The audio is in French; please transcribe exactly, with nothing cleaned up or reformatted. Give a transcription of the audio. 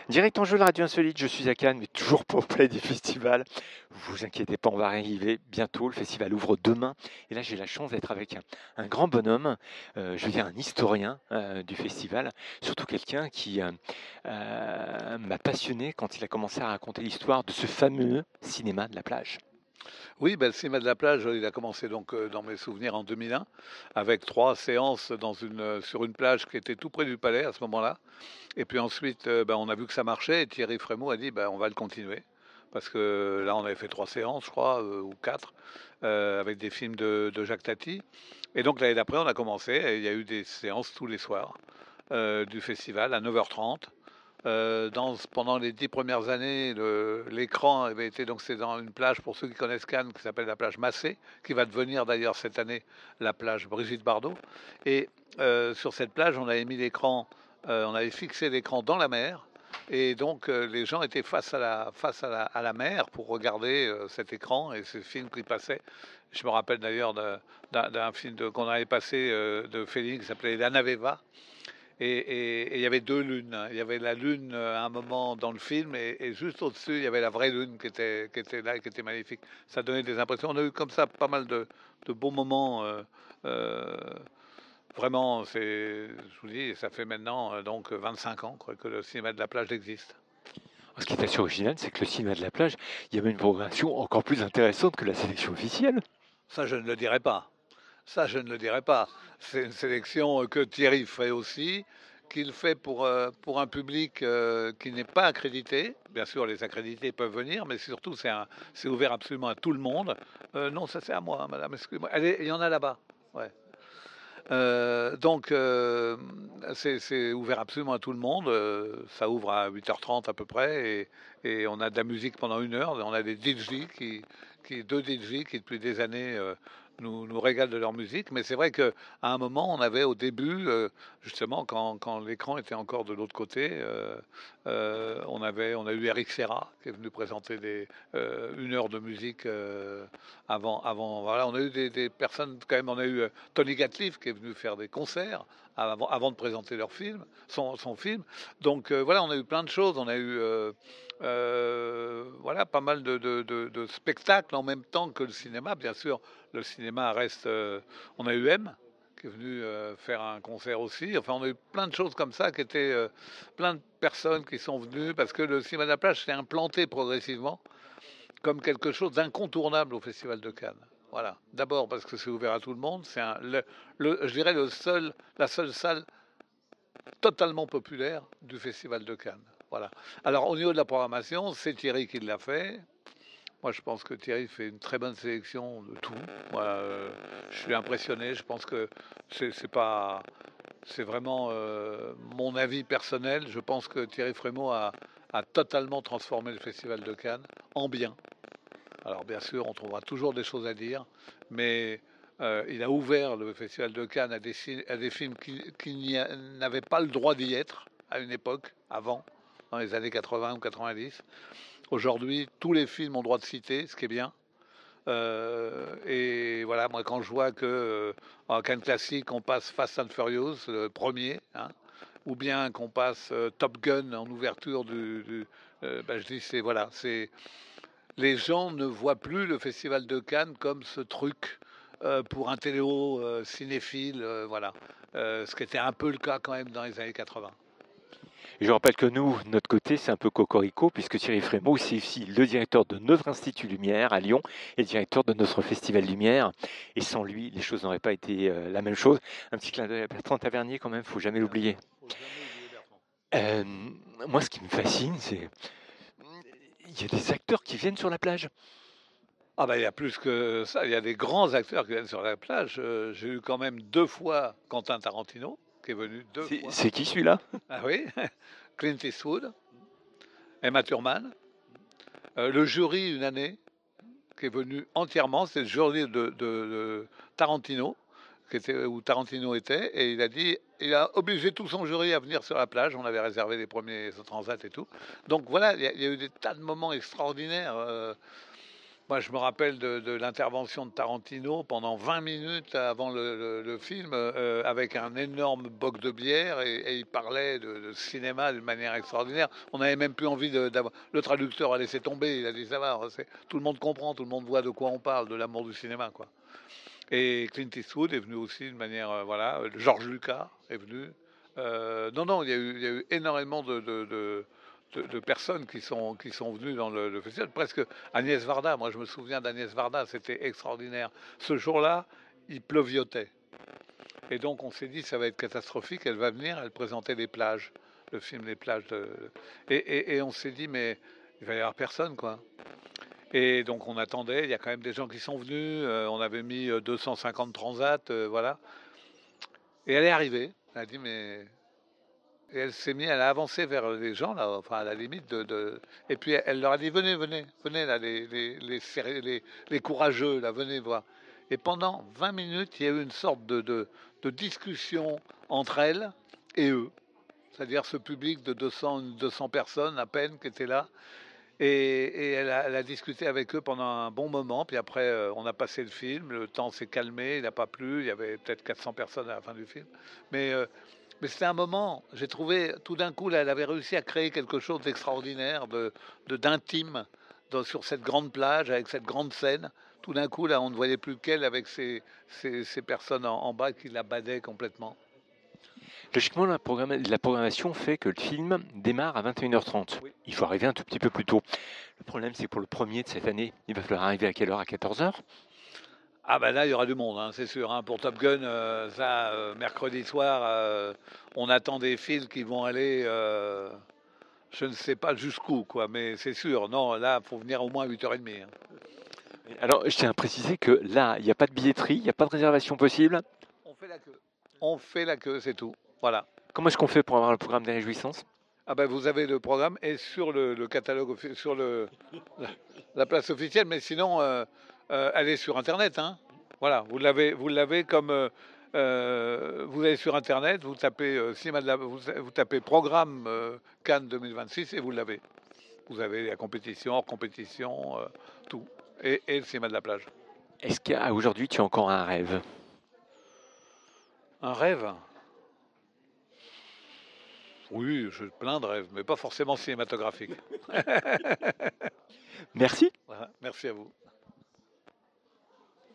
Direct en jeu, la radio insolite, je suis à Cannes, mais toujours pas au palais du festival. Vous inquiétez pas, on va arriver bientôt. Le festival ouvre demain. Et là, j'ai la chance d'être avec un, un grand bonhomme, euh, je veux dire un historien euh, du festival, surtout quelqu'un qui euh, euh, m'a passionné quand il a commencé à raconter l'histoire de ce fameux cinéma de la plage. Oui, ben, le cinéma de la plage, euh, il a commencé donc euh, dans mes souvenirs en deux mille un, avec trois séances dans une, euh, sur une plage qui était tout près du palais à ce moment-là. Et puis ensuite, euh, ben, on a vu que ça marchait et Thierry Frémaux a dit ben, on va le continuer. Parce que là, on avait fait trois séances, je crois, euh, ou quatre, euh, avec des films de, de Jacques Tati. Et donc l'année d'après, on a commencé et il y a eu des séances tous les soirs euh, du festival à neuf heures trente. Euh, dans, pendant les dix premières années, le- l'écran avait été donc c'est dans une plage pour ceux qui connaissent Cannes qui s'appelle la plage Massé, qui va devenir d'ailleurs cette année la plage Brigitte Bardot. Et euh, sur cette plage, on avait mis l'écran, euh, on avait fixé l'écran dans la mer. Et donc euh, les gens étaient face à la face à la, à la mer pour regarder euh, cet écran et ce film qui passait. Je me rappelle d'ailleurs d'un, d'un- d'un film de- qu'on avait passé euh, de Fellini qui s'appelait La Naveva. Et, et- et il y avait deux lunes, hein. Il y avait la lune euh, à un moment dans le film et, et juste au-dessus, il y avait la vraie lune qui était, qui était là et qui était magnifique. Ça donnait des impressions. On a eu comme ça pas mal de, de bons moments. euh, euh, vraiment, c'est, je vous dis, ça fait maintenant euh, donc vingt-cinq ans quoi, que le cinéma de la plage existe. Ce qui est assez original, c'est que le cinéma de la plage, il y avait une programmation encore plus intéressante que la sélection officielle. Ça, je ne le dirai pas. Ça, je ne le dirai pas. C'est une sélection que Thierry fait aussi, qu'il fait pour, euh, pour un public euh, qui n'est pas accrédité. Bien sûr, les accrédités peuvent venir, mais surtout, c'est un- c'est ouvert absolument à tout le monde. Euh, non, ça c'est à moi, madame, excusez-moi. Allez, il y en a là-bas. Ouais. Euh, donc, euh, c'est c'est ouvert absolument à tout le monde. Euh, ça ouvre à huit heures trente à peu près. Et, et on a de la musique pendant une heure. On a des D J, qui, qui, deux D J qui, depuis des années, euh, nous, nous régalent de leur musique. Mais c'est vrai qu'à un moment, on avait au début, euh, justement, quand, quand l'écran était encore de l'autre côté, euh, euh, on, avait, on a eu Eric Serra qui est venu présenter des, euh, une heure de musique euh, avant, avant. Voilà, on a eu des, des personnes, quand même, on a eu euh, Tony Gatliff qui est venu faire des concerts avant, avant de présenter leur film, son, son film. Donc euh, voilà, on a eu plein de choses. On a eu euh, euh, voilà, pas mal de, de, de, de spectacles en même temps que le cinéma. Bien sûr, le cinéma reste. Euh, on a eu M qui est venu euh, faire un concert aussi. Enfin, on a eu plein de choses comme ça qui étaient euh, plein de personnes qui sont venues parce que le cinéma de la plage s'est implanté progressivement comme quelque chose d'incontournable au Festival de Cannes. Voilà. D'abord parce que c'est ouvert à tout le monde. C'est un, le, le, je dirais le seul, la seule salle totalement populaire du Festival de Cannes. Voilà. Alors au niveau de la programmation, c'est Thierry qui l'a fait. Moi, je pense que Thierry fait une très bonne sélection de tout. Moi, euh, je suis impressionné. Je pense que c'est, c'est pas, c'est vraiment euh, mon avis personnel. Je pense que Thierry Frémaux a, a totalement transformé le Festival de Cannes en bien. Alors bien sûr, on trouvera toujours des choses à dire, mais euh, il a ouvert le Festival de Cannes à des, à des films qui, qui n'avaient pas le droit d'y être à une époque, avant, dans les années quatre-vingts ou quatre-vingt-dix. Aujourd'hui, tous les films ont droit de citer, ce qui est bien. Euh, et voilà, moi quand je vois que euh, en Cannes classique, on passe Fast and Furious, le premier, hein, ou bien qu'on passe euh, Top Gun en ouverture du, du euh, ben, je dis c'est voilà, c'est les gens ne voient plus le Festival de Cannes comme ce truc euh, pour un téléo euh, cinéphile, euh, voilà. Euh, ce qui était un peu le cas quand même dans les années quatre-vingts. Et je rappelle que nous, de notre côté, c'est un peu cocorico, puisque Thierry Frémaux, c'est aussi le directeur de notre Institut Lumière à Lyon et le directeur de notre Festival Lumière. Et sans lui, les choses n'auraient pas été euh, la même chose. Un petit clin d'œil à Bertrand Tavernier, quand même, faut jamais Bien sûr, l'oublier. faut jamais oublier Bertrand. Euh, Moi, ce qui me fascine, c'est il y a des acteurs qui viennent sur la plage. Ah ben il y a plus que ça, il y a des grands acteurs qui viennent sur la plage. Euh, J'ai eu quand même deux fois Quentin Tarantino qui est venu deux C'est fois. c'est qui celui-là? Ah oui, Clint Eastwood, Emma Thurman, euh, le jury une année qui est venu entièrement, c'est le jury de, de, de Tarantino, qui était, où Tarantino était, et il a dit, il a obligé tout son jury à venir sur la plage. On avait réservé les premiers transats et tout. Donc voilà, il y, a, il y a eu des tas de moments extraordinaires. Euh, Moi, je me rappelle de, de l'intervention de Tarantino pendant vingt minutes avant le, le- le film, euh, avec un énorme boc de bière, et, et il parlait de, de cinéma d'une manière extraordinaire. On n'avait même plus envie de- d'avoir. Le traducteur a laissé tomber, il a dit ça va, c'est- tout le monde comprend, tout le monde voit de quoi on parle, de l'amour du cinéma, quoi. Et Clint Eastwood est venu aussi d'une manière, euh, voilà. euh, George Lucas est venu. Euh, non, non, il y a eu, il y a eu énormément de, de- de- de- de personnes qui sont, qui sont venues dans le, le festival. Presque Agnès Varda, moi je me souviens d'Agnès Varda, c'était extraordinaire. Ce jour-là, il pleuviotait. Et donc on s'est dit, ça va être catastrophique, elle va venir, elle présentait les plages, le film Les plages. De... Et, et- et on s'est dit, mais il va y avoir personne, quoi. Et donc on attendait, il y a quand même des gens qui sont venus, euh, on avait mis euh, deux cent cinquante transats, euh, voilà. Et elle est arrivée, elle a dit, mais... Et elle s'est mise, elle a avancé vers les gens, là, enfin à la limite de... de- Et puis elle leur a dit, venez, venez, venez, là, les, les, les, séri- les- les courageux, là, venez voir. Et pendant vingt minutes, il y a eu une sorte de, de, de discussion entre elle et eux. C'est-à-dire ce public de deux cents, deux cents personnes à peine qui étaient là. Et, et elle, a, elle a discuté avec eux pendant un bon moment. Puis après, euh, on a passé le film. Le temps s'est calmé. Il n'a pas plu. Il y avait peut-être quatre cents personnes à la fin du film. Mais, euh, mais c'était un moment. J'ai trouvé, tout d'un coup, là, elle avait réussi à créer quelque chose d'extraordinaire, de, de- d'intime, dans- sur cette grande plage, avec cette grande scène. Tout d'un coup, là, on ne voyait plus qu'elle avec ces, ces, ces personnes en, en bas qui la badaient complètement. Logiquement, la, programma- la programmation fait que le film démarre à vingt et une heures trente. Oui. Il faut arriver un tout petit peu plus tôt. Le problème, c'est que pour le premier de cette année, il va falloir arriver à quelle heure? À quatorze heures? Ah ben là, il y aura du monde, hein, c'est sûr, hein. Pour Top Gun, euh, ça, euh, mercredi soir, euh, on attend des fils qui vont aller, euh, je ne sais pas jusqu'où, quoi, mais c'est sûr. Non, là, il faut venir au moins à huit heures trente. Hein. Alors, je tiens à préciser que là, il n'y a pas de billetterie, il n'y a pas de réservation possible. On fait la queue. On fait la queue, c'est tout. Voilà. Comment est-ce qu'on fait pour avoir le programme des réjouissances? Ah ben vous avez le programme et sur le, le catalogue, offi- sur le, la, la place officielle, mais sinon, euh, euh, allez sur Internet. Hein. Voilà, vous l'avez, vous l'avez comme euh, euh, vous allez sur Internet, vous tapez euh, cinéma de la- vous, vous tapez programme euh, Cannes deux mille vingt-six et vous l'avez. Vous avez la compétition, hors compétition, euh, tout, et, et le cinéma de la plage. Est-ce qu'aujourd'hui, tu as encore un rêve? Un rêve? Oui, j'ai plein de rêves, mais pas forcément cinématographiques. Merci. Voilà, merci à vous.